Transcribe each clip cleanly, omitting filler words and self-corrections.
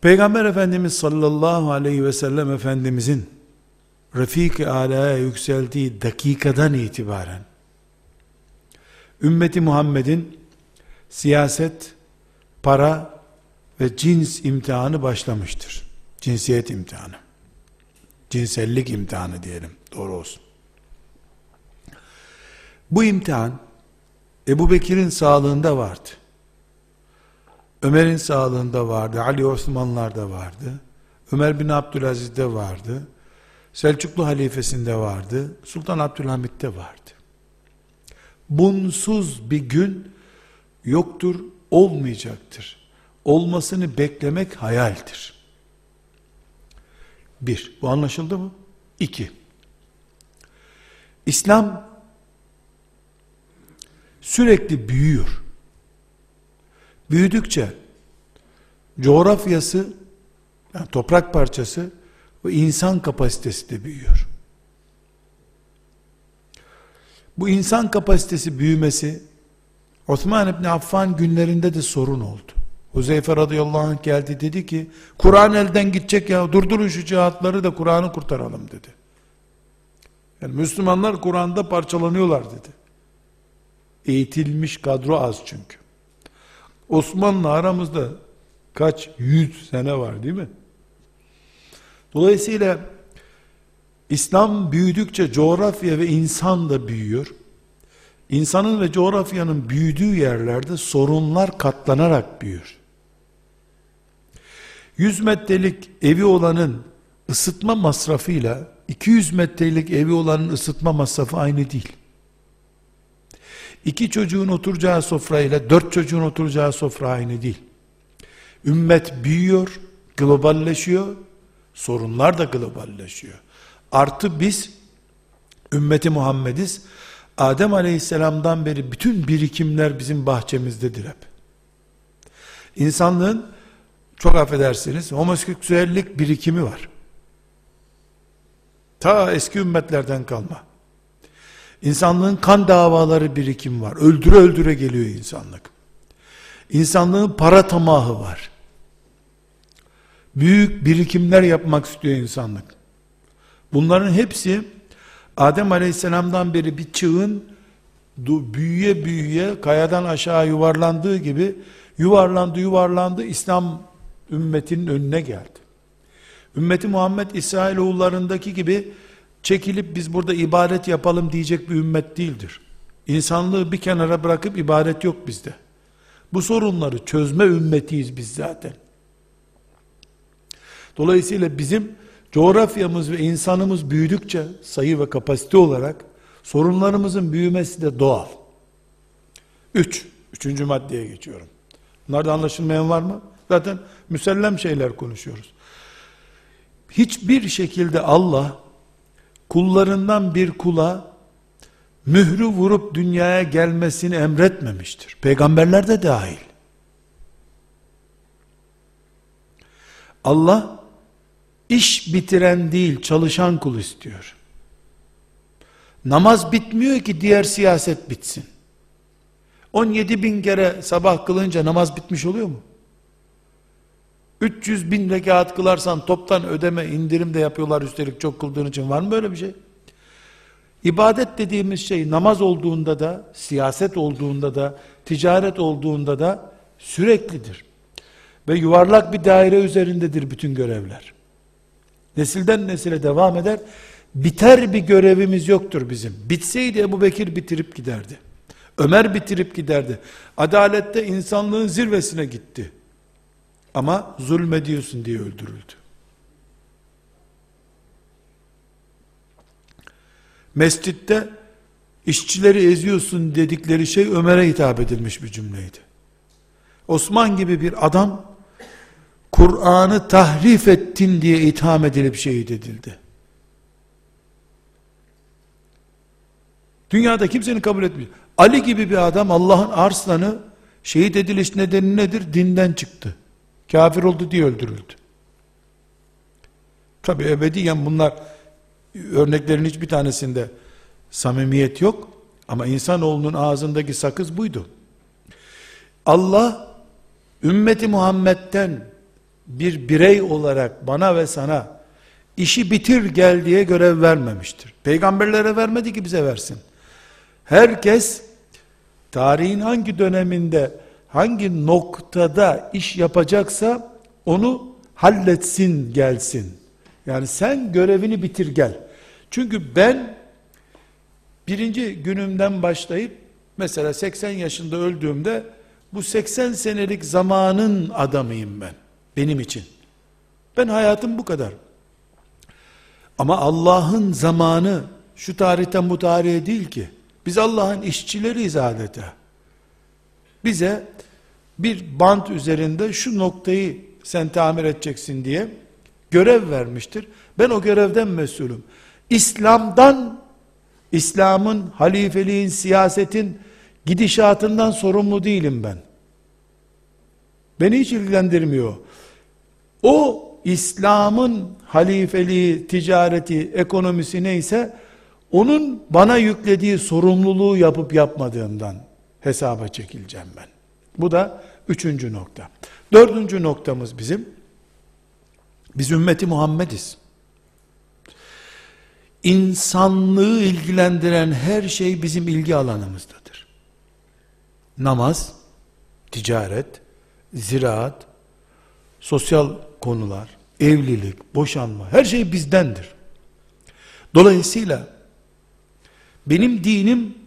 Peygamber Efendimiz sallallahu aleyhi ve sellem Efendimizin Refik-i Ala'ya yükseldiği dakikadan itibaren ümmeti Muhammed'in siyaset, para ve cins imtihanı başlamıştır. Cinsiyet imtihanı. Cinsellik imtihanı diyelim, doğru olsun. Bu imtihan Ebu Bekir'in sağlığında vardı. Ömer'in sağlığında vardı. Ali Osmanlılar'da vardı. Ömer bin Abdülaziz'de vardı. Selçuklu halifesinde vardı. Sultan Abdülhamit'te vardı. Bunsuz bir gün yoktur, olmayacaktır. Olmasını beklemek hayaldir. Bir, bu anlaşıldı mı? İki, İslam sürekli büyüyor. Büyüdükçe coğrafyası, yani toprak parçası ve insan kapasitesi de büyüyor. Bu insan kapasitesi büyümesi Osman İbni Affan günlerinde de sorun oldu. Huzeyfe radıyallahu anh geldi, dedi ki Kur'an elden gidecek ya, durdurun şu cihatları da Kur'an'ı kurtaralım dedi. Yani Müslümanlar Kur'an'da parçalanıyorlar dedi. Eğitilmiş kadro az çünkü. Osmanlı aramızda kaç yüz sene var değil mi? Dolayısıyla İslam büyüdükçe coğrafya ve insan da büyüyor. İnsanın ve coğrafyanın büyüdüğü yerlerde sorunlar katlanarak büyür. 100 metrelik evi olanın ısıtma masrafıyla 200 metrelik evi olanın ısıtma masrafı aynı değil. 2 çocuğun oturacağı sofrayla 4 çocuğun oturacağı sofra aynı değil. Ümmet büyüyor, globalleşiyor, sorunlar da globalleşiyor. Artı biz, ümmeti Muhammediz, Adem Aleyhisselam'dan beri bütün birikimler bizim bahçemizdedir hep. İnsanlığın, çok affedersiniz, homoseksüellik birikimi var. Ta eski ümmetlerden kalma. İnsanlığın kan davaları birikimi var. Öldüre öldüre geliyor insanlık. İnsanlığın para tamahı var. Büyük birikimler yapmak istiyor insanlık. Bunların hepsi Adem Aleyhisselam'dan beri bir çığın büyüye büyüye kayadan aşağı yuvarlandığı gibi yuvarlandı, İslam ümmetinin önüne geldi. Ümmeti Muhammed İsrailoğullarındaki gibi çekilip biz burada ibadet yapalım diyecek bir ümmet değildir. İnsanlığı bir kenara bırakıp ibadet yok bizde. Bu sorunları çözme ümmetiyiz biz zaten. Dolayısıyla bizim coğrafyamız ve insanımız büyüdükçe sayı ve kapasite olarak sorunlarımızın büyümesi de doğal. Üçüncü maddeye geçiyorum. Bunlarda anlaşılmayan var mı? Zaten müsellem şeyler konuşuyoruz. Hiçbir şekilde Allah kullarından bir kula mührü vurup dünyaya gelmesini emretmemiştir. Peygamberler de dahil. Allah iş bitiren değil, çalışan kul istiyor. Namaz bitmiyor ki diğer siyaset bitsin. 17 bin kere sabah kılınca namaz bitmiş oluyor mu? 300 bin rekat kılarsan toptan ödeme, indirim de yapıyorlar üstelik çok kıldığın için. Var mı böyle bir şey? İbadet dediğimiz şey namaz olduğunda da, siyaset olduğunda da, ticaret olduğunda da süreklidir. Ve yuvarlak bir daire üzerindedir bütün görevler. Nesilden nesile devam eder. Biter bir görevimiz yoktur bizim. Bitseydi Ebu Bekir bitirip giderdi. Ömer bitirip giderdi. Adalette insanlığın zirvesine gitti. Ama zulmediyorsun diye öldürüldü. Mescitte işçileri eziyorsun dedikleri şey Ömer'e hitap edilmiş bir cümleydi. Osman gibi bir adam Kur'an'ı tahrif ettin diye itham edilip şehit edildi. Dünyada kimsenin kabul etmiyor. Ali gibi bir adam, Allah'ın arslanı, şehit ediliş nedeni nedir? Dinden çıktı. Kafir oldu diye öldürüldü. Tabi ebediyen bunlar, örneklerin hiçbir tanesinde samimiyet yok. Ama insanoğlunun ağzındaki sakız buydu. Allah, ümmeti Muhammed'den bir birey olarak bana ve sana işi bitir gel diye görev vermemiştir. Peygamberlere vermedi ki bize versin. Herkes tarihin hangi döneminde, hangi noktada iş yapacaksa onu halletsin gelsin. Yani sen görevini bitir gel. Çünkü ben birinci günümden başlayıp mesela 80 yaşında öldüğümde bu 80 senelik zamanın adamıyım ben. Benim için. Ben hayatım bu kadar. Ama Allah'ın zamanı şu tarihten bu tarihe değil ki. Biz Allah'ın işçileriyiz adeta. Bize bir bant üzerinde şu noktayı sen tamir edeceksin diye görev vermiştir. Ben o görevden mesulüm. İslam'ın, halifeliğin, siyasetin gidişatından sorumlu değilim ben. Beni hiç ilgilendirmiyor. O İslam'ın halifeliği, ticareti, ekonomisi neyse onun bana yüklediği sorumluluğu yapıp yapmadığımdan hesaba çekileceğim ben. Bu da üçüncü nokta. Dördüncü noktamız biz ümmeti Muhammediz. İnsanlığı ilgilendiren her şey bizim ilgi alanımızdadır. Namaz, ticaret, ziraat, sosyal konular, evlilik, boşanma, her şey bizdendir. Dolayısıyla benim dinim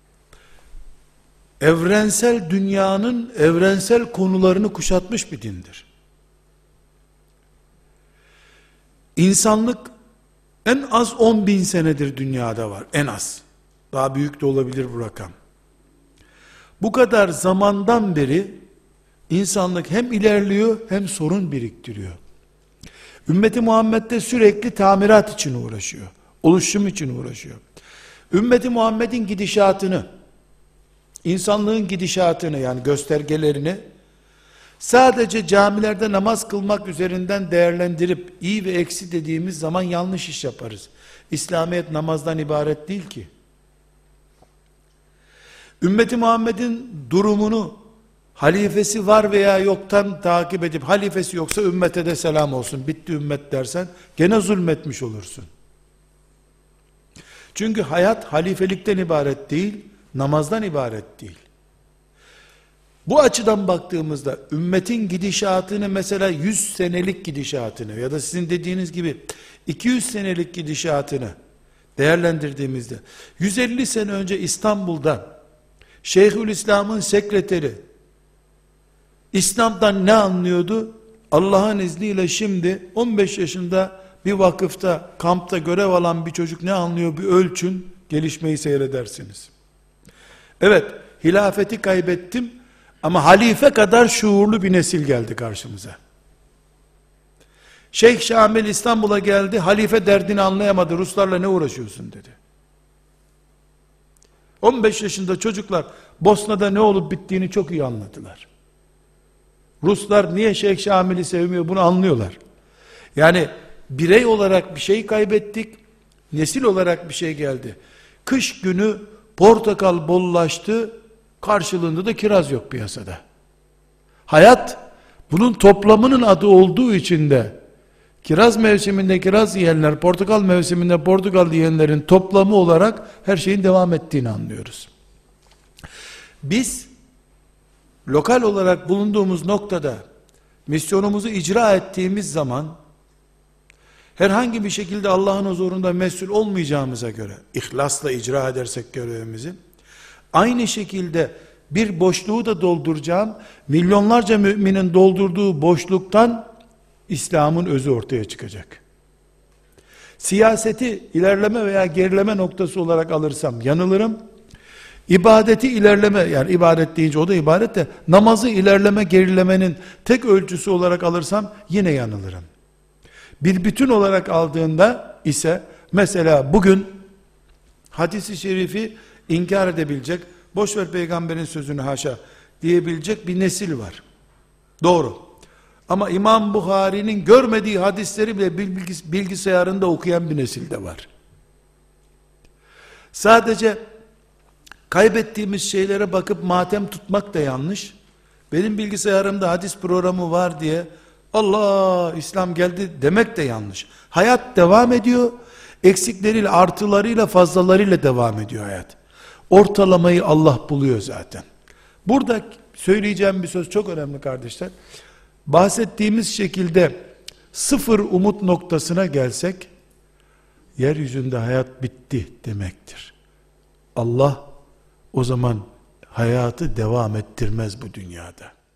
evrensel dünyanın evrensel konularını kuşatmış bir dindir. İnsanlık en az 10.000 senedir dünyada var. En az. Daha büyük de olabilir bu rakam. Bu kadar zamandan beri insanlık hem ilerliyor hem sorun biriktiriyor. Ümmeti Muhammed'de sürekli tamirat için uğraşıyor. Oluşum için uğraşıyor. Ümmeti Muhammed'in gidişatını, insanlığın gidişatını yani göstergelerini sadece camilerde namaz kılmak üzerinden değerlendirip iyi ve eksi dediğimiz zaman yanlış iş yaparız. İslamiyet namazdan ibaret değil ki. Ümmeti Muhammed'in durumunu halifesi var veya yoktan takip edip halifesi yoksa ümmete de selam olsun bitti ümmet dersen gene zulmetmiş olursun. Çünkü hayat halifelikten ibaret değil, namazdan ibaret değil. Bu açıdan baktığımızda ümmetin gidişatını mesela 100 senelik gidişatını ya da sizin dediğiniz gibi 200 senelik gidişatını değerlendirdiğimizde 150 sene önce İstanbul'da Şeyhülislam'ın sekreteri İslam'dan ne anlıyordu? Allah'ın izniyle şimdi 15 yaşında bir vakıfta, kampta görev alan bir çocuk ne anlıyor bir ölçün, gelişmeyi seyredersiniz. Evet, hilafeti kaybettim ama halife kadar şuurlu bir nesil geldi karşımıza. Şeyh Şamil İstanbul'a geldi, halife derdini anlayamadı, Ruslarla ne uğraşıyorsun dedi. 15 yaşında çocuklar Bosna'da ne olup bittiğini çok iyi anladılar. Ruslar niye Şeyh Şamil'i sevmiyor bunu anlıyorlar. Yani birey olarak bir şey kaybettik, nesil olarak bir şey geldi. Kış günü portakal bollaştı, karşılığında da kiraz yok piyasada. Hayat bunun toplamının adı olduğu için de kiraz mevsiminde kiraz yiyenler, portakal mevsiminde portakal yiyenlerin toplamı olarak her şeyin devam ettiğini anlıyoruz. Biz lokal olarak bulunduğumuz noktada misyonumuzu icra ettiğimiz zaman herhangi bir şekilde Allah'ın huzurunda mesul olmayacağımıza göre ihlasla icra edersek görevimizi aynı şekilde bir boşluğu da dolduracağım milyonlarca müminin doldurduğu boşluktan İslam'ın özü ortaya çıkacak. Siyaseti ilerleme veya gerileme noktası olarak alırsam yanılırım. İbadeti ilerleme, yani ibadet deyince o da ibadet de namazı ilerleme gerilemenin tek ölçüsü olarak alırsam yine yanılırım. Bir bütün olarak aldığında ise mesela bugün hadisi şerifi inkar edebilecek, boşver peygamberin sözünü haşa diyebilecek bir nesil var. Doğru. Ama İmam Buhari'nin görmediği hadisleri bile bilgisayarında okuyan bir nesil de var. Sadece kaybettiğimiz şeylere bakıp matem tutmak da yanlış. Benim bilgisayarımda hadis programı var diye Allah, İslam geldi demek de yanlış. Hayat devam ediyor. Eksikleriyle, artılarıyla, fazlalarıyla devam ediyor hayat. Ortalamayı Allah buluyor zaten. Burada söyleyeceğim bir söz çok önemli kardeşler. Bahsettiğimiz şekilde sıfır umut noktasına gelsek, yeryüzünde hayat bitti demektir. Allah o zaman hayatı devam ettirmez bu dünyada.